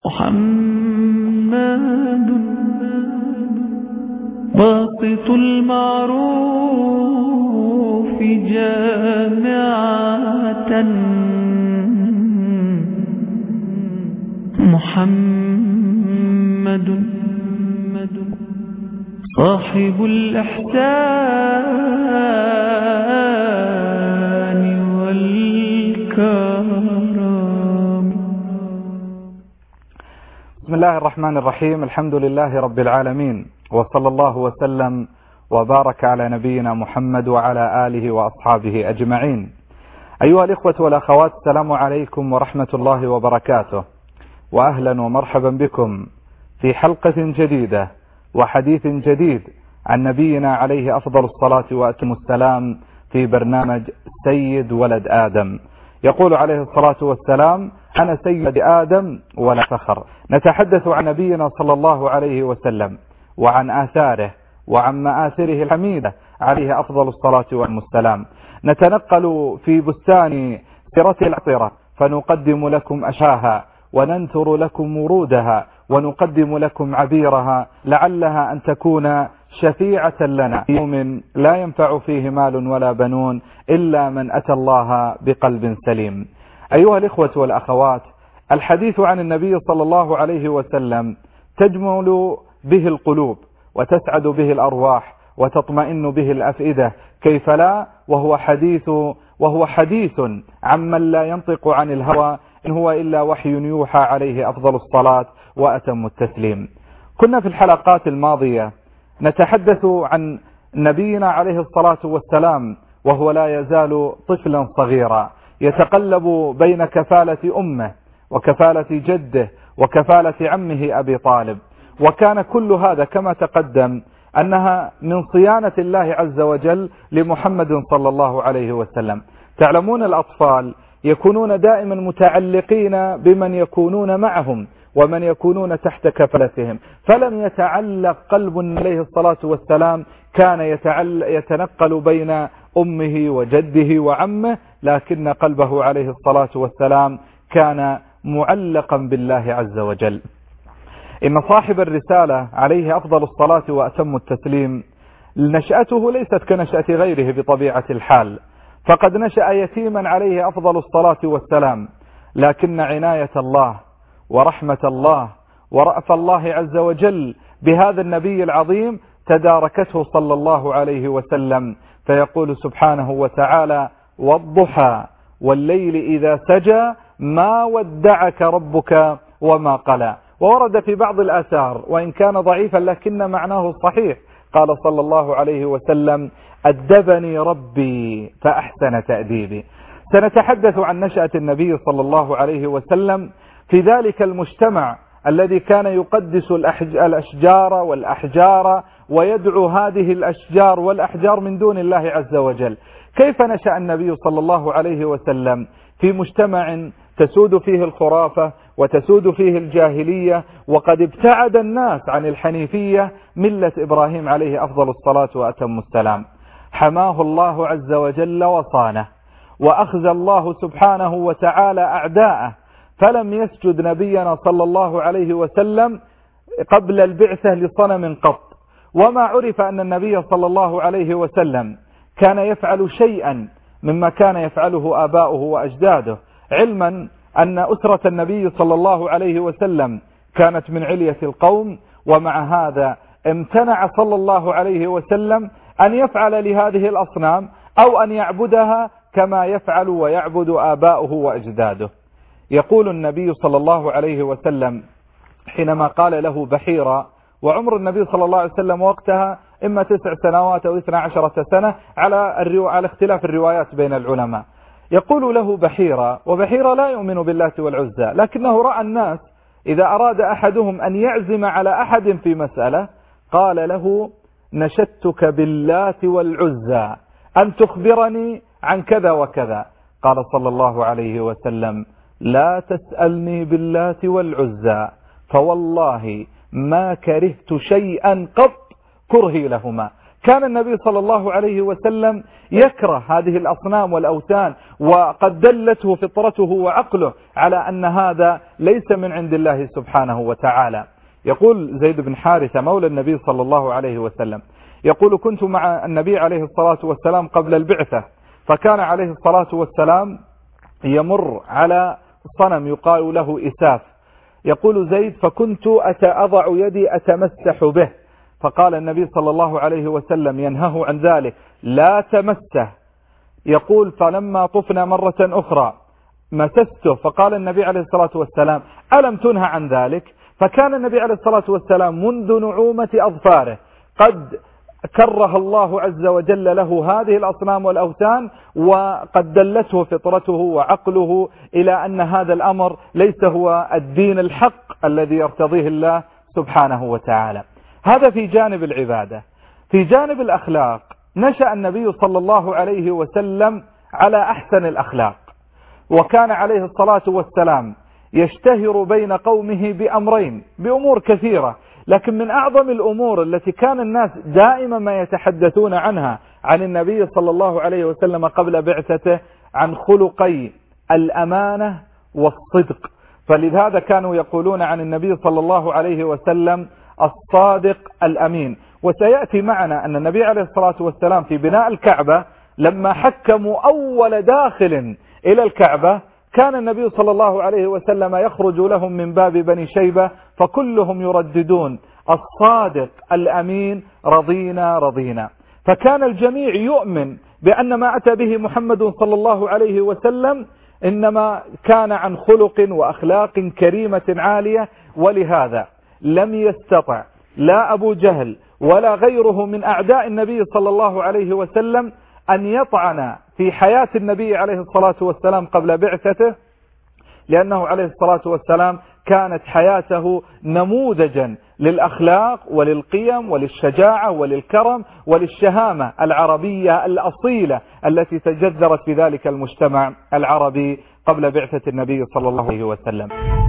محمد باسط المعروف جامعة، محمد صاحب الإحسان والكرم. بسم الله الرحمن الرحيم. الحمد لله رب العالمين، وصلى الله وسلم وبارك على نبينا محمد وعلى آله وأصحابه أجمعين. أيها الإخوة والأخوات، السلام عليكم ورحمة الله وبركاته، وأهلا ومرحبا بكم في حلقة جديدة وحديث جديد عن نبينا عليه أفضل الصلاة وأتم السلام في برنامج سيد ولد آدم. يقول عليه الصلاة والسلام: أنا سيد آدم ولا فخر. نتحدث عن نبينا صلى الله عليه وسلم وعن آثاره وعن مآثره الحميدة عليه أفضل الصلاة والسلام. نتنقل في بستان سيرته العطرة فنقدم لكم أشاها وننثر لكم ورودها ونقدم لكم عبيرها، لعلها أن تكون شفيعة لنا في يوم لا ينفع فيه مال ولا بنون إلا من أتى الله بقلب سليم. أيها الإخوة والأخوات، الحديث عن النبي صلى الله عليه وسلم تجمل به القلوب وتسعد به الأرواح وتطمئن به الأفئدة، كيف لا، وهو حديث عمن لا ينطق عن الهوى، إن هو إلا وحي يوحى عليه أفضل الصلاة وأتم التسليم. كنا في الحلقات الماضية نتحدث عن نبينا عليه الصلاة والسلام وهو لا يزال طفلا صغيرا يتقلب بين كفالة أمه وكفالة جده وكفالة عمه أبي طالب، وكان كل هذا كما تقدم أنها من صيانة الله عز وجل لمحمد صلى الله عليه وسلم. تعلمون الأطفال يكونون دائما متعلقين بمن يكونون معهم ومن يكونون تحت كفالتهم، فلم يتعلق قلب عليه الصلاة والسلام، كان يتنقل بين أمه وجده وعمه، لكن قلبه عليه الصلاة والسلام كان معلقا بالله عز وجل. إن صاحب الرسالة عليه أفضل الصلاة وأتم التسليم نشأته ليست كنشأة غيره بطبيعة الحال، فقد نشأ يتيما عليه أفضل الصلاة والسلام، لكن عناية الله ورحمة الله ورأف الله عز وجل بهذا النبي العظيم تداركته صلى الله عليه وسلم، فيقول سبحانه وتعالى: والضحى والليل إذا سجى ما ودعك ربك وما قلى. وورد في بعض الآثار وإن كان ضعيفا لكن معناه صحيح، قال صلى الله عليه وسلم: أدبني ربي فأحسن تأديبي. سنتحدث عن نشأة النبي صلى الله عليه وسلم في ذلك المجتمع الذي كان يقدس الأشجار والأحجار ويدعو هذه الأشجار والأحجار من دون الله عز وجل. كيف نشأ النبي صلى الله عليه وسلم في مجتمع تسود فيه الخرافة وتسود فيه الجاهلية، وقد ابتعد الناس عن الحنيفية ملة إبراهيم عليه أفضل الصلاة وأتم السلام. حماه الله عز وجل وصانه، وأخزى الله سبحانه وتعالى أعداءه، فلم يسجد نبينا صلى الله عليه وسلم قبل البعثة لصنم قط، وما عرف أن النبي صلى الله عليه وسلم كان يفعل شيئا مما كان يفعله آباؤه وأجداده، علما أن أسرة النبي صلى الله عليه وسلم كانت من علية القوم، ومع هذا امتنع صلى الله عليه وسلم أن يفعل لهذه الأصنام أو أن يعبدها كما يفعل ويعبد آباؤه وأجداده. يقول النبي صلى الله عليه وسلم حينما قال له بحيرة، وعمر النبي صلى الله عليه وسلم وقتها إما 9 سنوات أو 12 سنة على اختلاف الروايات بين العلماء، يقول له بحيرة، وبحيرة لا يؤمن باللات والعزى، لكنه رأى الناس إذا أراد أحدهم أن يعزم على أحد في مسألة قال له: نشدتك باللات والعزى أن تخبرني عن كذا وكذا. قال صلى الله عليه وسلم: لا تسألني باللات والعزى، فوالله ما كرهت شيئا قط كرهي لهما. كان النبي صلى الله عليه وسلم يكره هذه الأصنام والأوثان، وقد دلته فطرته وعقله على أن هذا ليس من عند الله سبحانه وتعالى. يقول زيد بن حارثة مولى النبي صلى الله عليه وسلم يقول: كنت مع النبي عليه الصلاة والسلام قبل البعثة، فكان عليه الصلاة والسلام يمر على صنم يقال له إساف. يقول زيد: فكنت أضع يدي أتمسح به، فقال النبي صلى الله عليه وسلم ينهه عن ذلك: لا تمسه. يقول: فلما طفنا مرة أخرى مسسته، فقال النبي عليه الصلاة والسلام: ألم تنهى عن ذلك؟ فكان النبي عليه الصلاة والسلام منذ نعومة أظفاره قد كره الله عز وجل له هذه الأصنام والأوثان، وقد دلته فطرته وعقله إلى أن هذا الأمر ليس هو الدين الحق الذي يرتضيه الله سبحانه وتعالى. هذا في جانب العبادة. في جانب الأخلاق نشأ النبي صلى الله عليه وسلم على أحسن الأخلاق، وكان عليه الصلاة والسلام يشتهر بين قومه بأمور كثيرة، لكن من أعظم الأمور التي كان الناس دائما ما يتحدثون عنها عن النبي صلى الله عليه وسلم قبل بعثته عن خلقي الأمانة والصدق. فلذا كانوا يقولون عن النبي صلى الله عليه وسلم الصادق الأمين. وسيأتي معنا أن النبي عليه الصلاة والسلام في بناء الكعبة لما حكموا أول داخل إلى الكعبة كان النبي صلى الله عليه وسلم يخرج لهم من باب بني شيبة فكلهم يرددون: الصادق الأمين رضينا رضينا. فكان الجميع يؤمن بأن ما أتى به محمد صلى الله عليه وسلم إنما كان عن خلق وأخلاق كريمة عالية. ولهذا لم يستطع لا أبو جهل ولا غيره من أعداء النبي صلى الله عليه وسلم أن يطعن في حياة النبي عليه الصلاة والسلام قبل بعثته، لأنه عليه الصلاة والسلام كانت حياته نموذجا للأخلاق وللقيم وللشجاعة وللكرم وللشهامة العربية الأصيلة التي تجذرت في ذلك المجتمع العربي قبل بعثة النبي صلى الله عليه وسلم.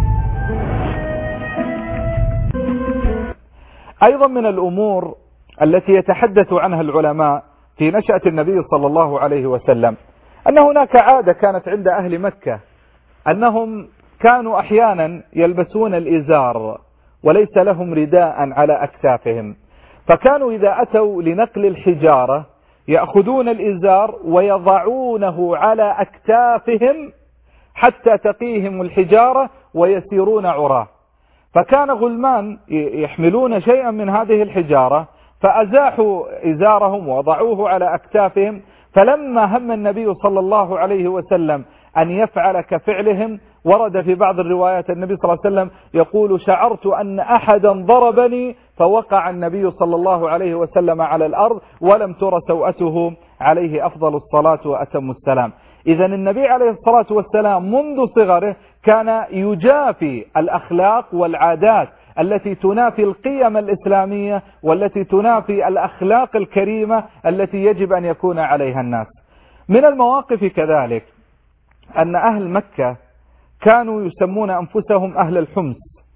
أيضا من الأمور التي يتحدث عنها العلماء في نشأة النبي صلى الله عليه وسلم أن هناك عادة كانت عند أهل مكة أنهم كانوا أحيانا يلبسون الإزار وليس لهم رداء على أكتافهم، فكانوا إذا أتوا لنقل الحجارة يأخذون الإزار ويضعونه على أكتافهم حتى تقيهم الحجارة ويسيرون عراه. فكان غلمان يحملون شيئا من هذه الحجارة فأزاحوا إزارهم وضعوه على أكتافهم، فلما هم النبي صلى الله عليه وسلم أن يفعل كفعلهم ورد في بعض الروايات النبي صلى الله عليه وسلم يقول: شعرت أن أحدا ضربني فوقع النبي صلى الله عليه وسلم على الأرض ولم تر سوءته عليه أفضل الصلاة وأتم السلام. إذا النبي عليه الصلاة والسلام منذ صغره كان يجافي الأخلاق والعادات التي تنافي القيم الإسلامية والتي تنافي الأخلاق الكريمة التي يجب أن يكون عليها الناس. من المواقف كذلك أن أهل مكة كانوا يسمون أنفسهم أهل الحمص،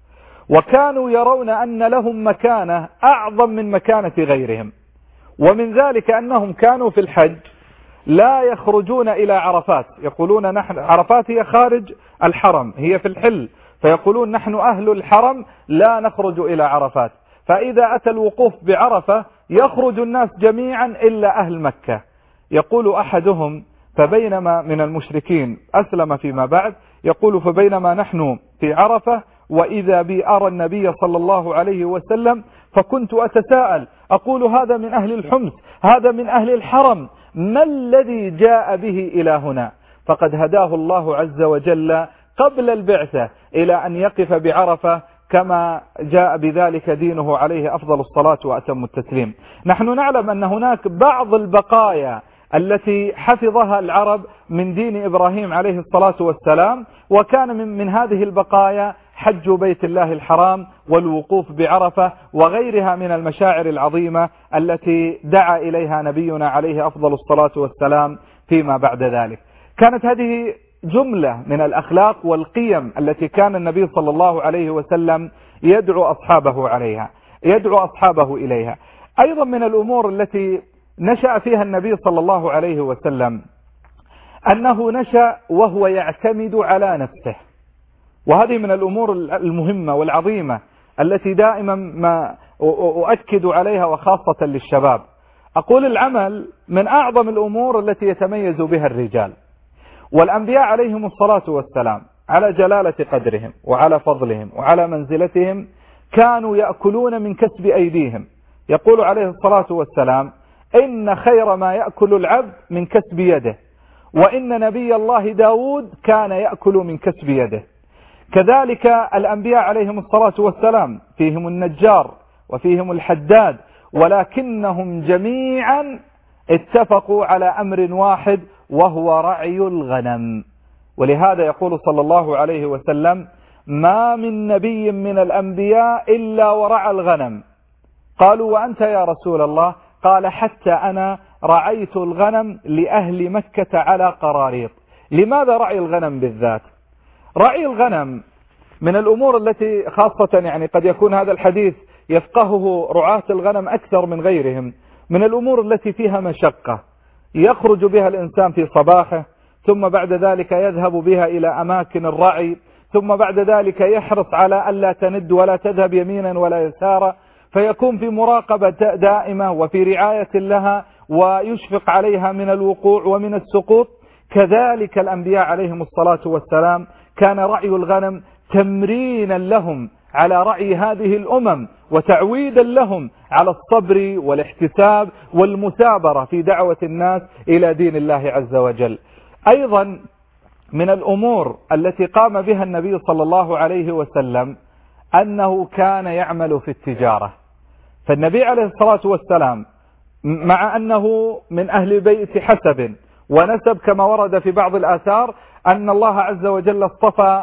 وكانوا يرون أن لهم مكانة أعظم من مكانة غيرهم. ومن ذلك أنهم كانوا في الحج لا يخرجون إلى عرفات، يقولون نحن عرفات هي خارج الحرم، هي في الحل، فيقولون نحن أهل الحرم لا نخرج إلى عرفات. فإذا أتى الوقوف بعرفة يخرج الناس جميعا إلا أهل مكة. يقول أحدهم: فبينما من المشركين أسلم فيما بعد، يقول: فبينما نحن في عرفة وإذا بي أرى النبي صلى الله عليه وسلم فكنت أتساءل أقول: هذا من أهل الحمص، هذا من أهل الحرم، ما الذي جاء به إلى هنا؟ فقد هداه الله عز وجل قبل البعثة إلى أن يقف بعرفة كما جاء بذلك دينه عليه أفضل الصلاة وأتم التسليم. نحن نعلم أن هناك بعض البقايا التي حفظها العرب من دين إبراهيم عليه الصلاة والسلام، وكان من هذه البقايا حج بيت الله الحرام والوقوف بعرفة وغيرها من المشاعر العظيمة التي دعا إليها نبينا عليه أفضل الصلاة والسلام فيما بعد ذلك. كانت هذه جملة من الأخلاق والقيم التي كان النبي صلى الله عليه وسلم يدعو أصحابه إليها. أيضا من الأمور التي نشأ فيها النبي صلى الله عليه وسلم أنه نشأ وهو يعتمد على نفسه، وهذه من الأمور المهمة والعظيمة التي دائما ما أؤكد عليها وخاصة للشباب. أقول العمل من أعظم الأمور التي يتميز بها الرجال، والأنبياء عليهم الصلاة والسلام على جلالة قدرهم وعلى فضلهم وعلى منزلتهم كانوا يأكلون من كسب أيديهم. يقول عليه الصلاة والسلام: إن خير ما يأكل العبد من كسب يده، وإن نبي الله داود كان يأكل من كسب يده. كذلك الأنبياء عليهم الصلاة والسلام فيهم النجار وفيهم الحداد، ولكنهم جميعا اتفقوا على أمر واحد وهو رعي الغنم. ولهذا يقول صلى الله عليه وسلم: ما من نبي من الأنبياء إلا ورعى الغنم. قالوا: وأنت يا رسول الله؟ قال: حتى أنا رعيت الغنم لأهل مكة على قراريط. لماذا رعي الغنم بالذات؟ رعي الغنم من الأمور التي خاصة يعني قد يكون هذا الحديث يفقهه رعاة الغنم أكثر من غيرهم، من الأمور التي فيها مشقة يخرج بها الإنسان في صباحه، ثم بعد ذلك يذهب بها إلى أماكن الرعي، ثم بعد ذلك يحرص على ألا تند ولا تذهب يمينا ولا يسارا، فيكون في مراقبة دائمة وفي رعاية لها ويشفق عليها من الوقوع ومن السقوط. كذلك الأنبياء عليهم الصلاة والسلام كان رعي الغنم تمرينا لهم على رعي هذه الأمم، وتعويدا لهم على الصبر والاحتساب والمثابرة في دعوة الناس إلى دين الله عز وجل. أيضا من الأمور التي قام بها النبي صلى الله عليه وسلم أنه كان يعمل في التجارة. فالنبي عليه الصلاة والسلام مع أنه من أهل بيت حسب ونسب كما ورد في بعض الآثار أن الله عز وجل اصطفى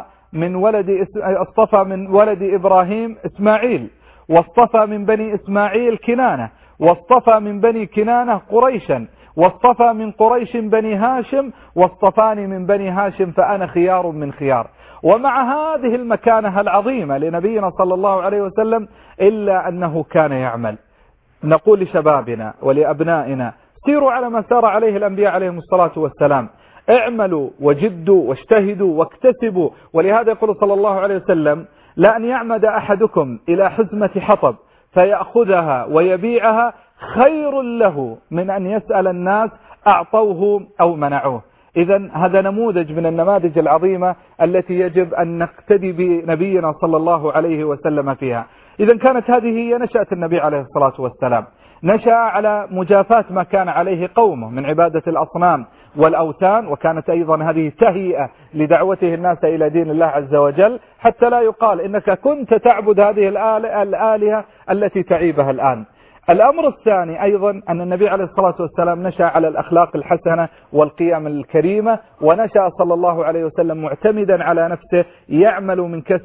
من ولد إبراهيم إسماعيل، واصطفى من بني إسماعيل كنانة، واصطفى من بني كنانة قريشا، واصطفى من قريش بني هاشم، واصطفاني من بني هاشم فأنا خيار من خيار. ومع هذه المكانة العظيمة لنبينا صلى الله عليه وسلم إلا أنه كان يعمل. نقول لشبابنا ولأبنائنا: سيروا على ما سار عليه الأنبياء عليهم الصلاة والسلام، اعملوا وجدوا واجتهدوا واكتسبوا. ولهذا يقول صلى الله عليه وسلم: لأن يعمد أحدكم إلى حزمة حطب فيأخذها ويبيعها خير له من أن يسأل الناس أعطوه أو منعوه. إذن هذا نموذج من النماذج العظيمة التي يجب أن نقتدي بنبينا صلى الله عليه وسلم فيها. إذن كانت هذه هي نشأة النبي عليه الصلاة والسلام، نشأ على مجافاة ما كان عليه قومه من عبادة الأصنام والأوثان، وكانت أيضا هذه تهيئة لدعوته الناس إلى دين الله عز وجل، حتى لا يقال إنك كنت تعبد هذه الآلهة التي تعيبها الآن. الأمر الثاني أيضا أن النبي عليه الصلاة والسلام نشأ على الأخلاق الحسنة والقيم الكريمة، ونشأ صلى الله عليه وسلم معتمدا على نفسه يعمل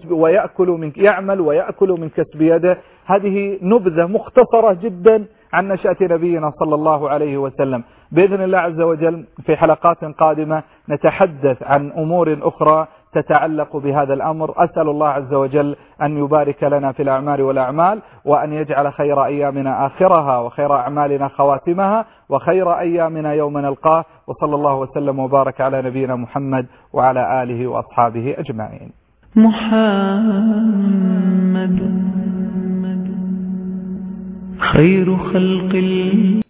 ويأكل من كسب يده. هذه نبذة مختصرة جدا عن نشأة نبينا صلى الله عليه وسلم. بإذن الله عز وجل في حلقات قادمة نتحدث عن أمور أخرى تتعلق بهذا الأمر. أسأل الله عز وجل أن يبارك لنا في الأعمال والأعمال، وأن يجعل خير أيامنا آخرها، وخير أعمالنا خواتمها، وخير أيامنا يوم نلقاه. وصلى الله وسلم وبارك على نبينا محمد وعلى آله وأصحابه أجمعين. محمد خير خلق الله.